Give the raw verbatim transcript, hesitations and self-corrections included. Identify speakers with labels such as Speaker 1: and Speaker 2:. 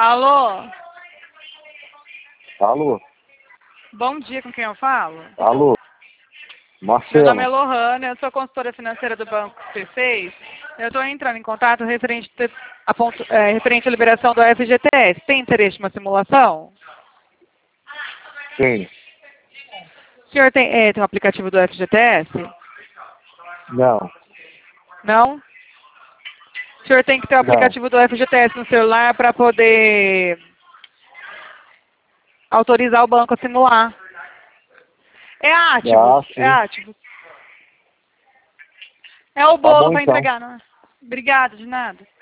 Speaker 1: Alô?
Speaker 2: Alô?
Speaker 1: Bom dia, com quem eu falo?
Speaker 2: Alô?
Speaker 1: Meu
Speaker 2: Marcelo?
Speaker 1: nome é Lohane, eu sou consultora financeira do Banco C seis. Eu estou entrando em contato referente, a ponto, é, referente à liberação do F G T S. Tem interesse em uma simulação?
Speaker 2: Quem?
Speaker 1: O senhor tem, é, tem um aplicativo do F G T S?
Speaker 2: Não.
Speaker 1: Não? O senhor tem que ter o aplicativo do F G T S no celular para poder autorizar o banco a simular. É
Speaker 2: Ah,
Speaker 1: Ativos,
Speaker 2: sim.
Speaker 1: é Ativos. É o
Speaker 2: Tá
Speaker 1: bolo
Speaker 2: bom,
Speaker 1: para
Speaker 2: então.
Speaker 1: entregar, não é? Obrigada, de nada.